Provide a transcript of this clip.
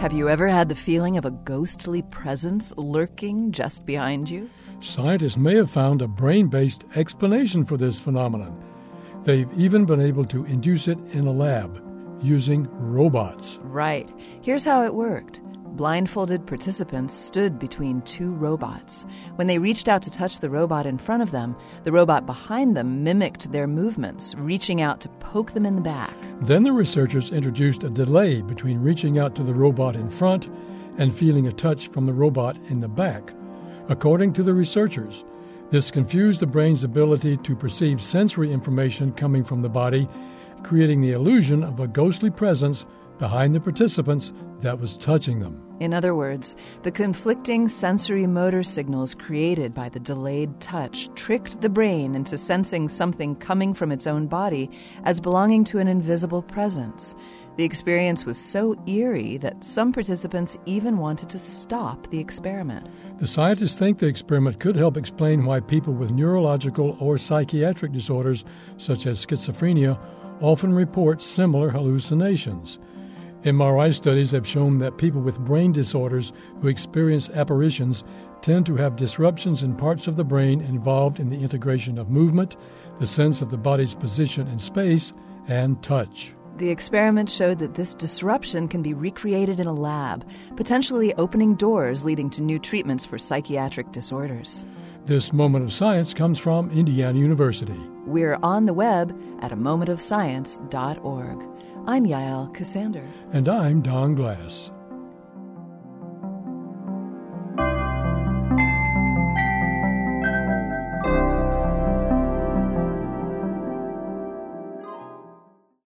Have you ever had the feeling of a ghostly presence lurking just behind you? Scientists may have found a brain-based explanation for this phenomenon. They've even been able to induce it in a lab using robots. Right. Here's how it worked. Blindfolded participants stood between two robots. When they reached out to touch the robot in front of them, the robot behind them mimicked their movements, reaching out to poke them in the back. Then the researchers introduced a delay between reaching out to the robot in front and feeling a touch from the robot in the back. According to the researchers, this confused the brain's ability to perceive sensory information coming from the body, creating the illusion of a ghostly presence behind the participants that was touching them. In other words, the conflicting sensory motor signals created by the delayed touch tricked the brain into sensing something coming from its own body as belonging to an invisible presence. The experience was so eerie that some participants even wanted to stop the experiment. The scientists think the experiment could help explain why people with neurological or psychiatric disorders, such as schizophrenia, often report similar hallucinations. MRI studies have shown that people with brain disorders who experience apparitions tend to have disruptions in parts of the brain involved in the integration of movement, the sense of the body's position in space, and touch. The experiment showed that this disruption can be recreated in a lab, potentially opening doors leading to new treatments for psychiatric disorders. This Moment of Science comes from Indiana University. We're on the web at amomentofscience.org. I'm Yael Cassander. And I'm Don Glass.